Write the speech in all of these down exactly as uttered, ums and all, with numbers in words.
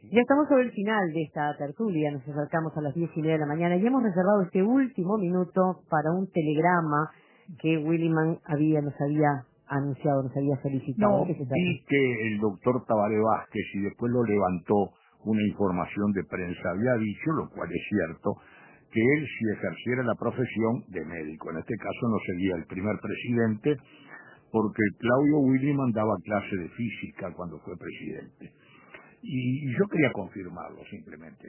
Ya estamos sobre el final de esta tertulia, nos acercamos a las diez y media de la mañana y hemos reservado este último minuto para un telegrama que Williman había, nos había anunciado, nos había No, solicitado. vi que el doctor Tabaré Vázquez, y después lo levantó una información de prensa, había dicho, lo cual es cierto, que él, si ejerciera la profesión de médico, en este caso no sería el primer presidente, porque Claudio Williman daba clase de física cuando fue presidente. Y yo quería confirmarlo simplemente.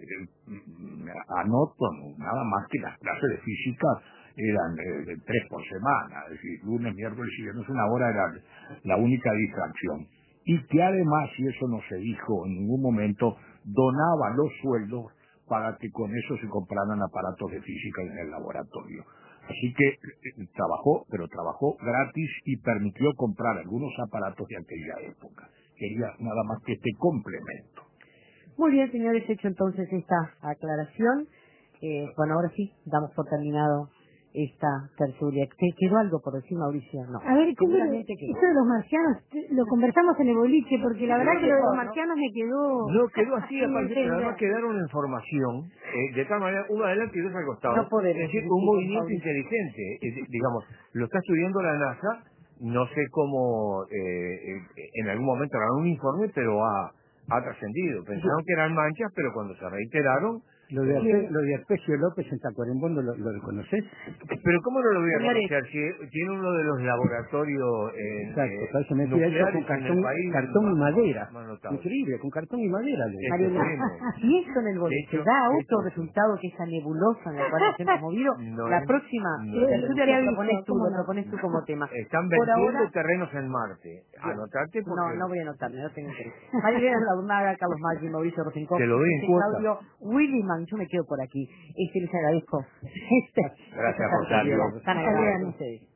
Anoto nada más que las clases de física eran eh, de tres por semana, es decir, lunes, miércoles y viernes, una hora era la única distracción. Y que además, y eso no se dijo en ningún momento, donaba los sueldos para que con eso se compraran aparatos de física en el laboratorio. Así que eh, trabajó, pero trabajó gratis y permitió comprar algunos aparatos de aquella época. Quería nada más que este complemento. Muy bien, señores, hecho entonces esta aclaración. Eh, bueno, ahora sí, damos por terminado esta tertulia. ¿Te quedó algo por decir, Mauricio? No. A ver, ¿cómo lo, eso de los marcianos, lo conversamos en el boliche, porque la verdad que lo de los marcianos me quedó... No, quedó así, sin aparte, pero además entender. quedaron en formación, eh, de tal manera, uno adelante y dos al costado. No podemos, Es decir, sí, un sí, movimiento Mauricio. inteligente, eh, digamos, lo está estudiando la NASA, no sé cómo, eh, eh, en algún momento harán un informe, pero ha, ha trascendido. Pensaron que eran manchas, pero cuando se reiteraron... Lo de, eh, Arpe- lo de Arpesio López en Tacuarembón, ¿lo, lo reconoces? pero ¿cómo no lo voy a Señores, conocer si tiene uno de los laboratorios eh, Exacto, eh, para eso me decía, hecho con nucleares en el cartón, país cartón y más, madera. más notable? Increíble, con cartón y madera. Le Es Mariela, tremendo. si esto en el De boliche hecho, da de otro hecho, resultado que esa nebulosa en la cual nos hemos movido, no la es, próxima no es. tertulia Te lo aviso, propones tú, ¿cómo lo no? propones tú como tema. Están Por vendiendo ahora, terrenos en Marte. bien. Anotate porque No, no voy a anotarme, no tengo interés. María Lagunaga, Carlos Maggi, Mauricio te lo Rosenkowski, doy en este cuota. Claudio Williman, yo me quedo por aquí. Este les agradezco. Este, Gracias, esta tertulia Rosario. tan agradable a ustedes.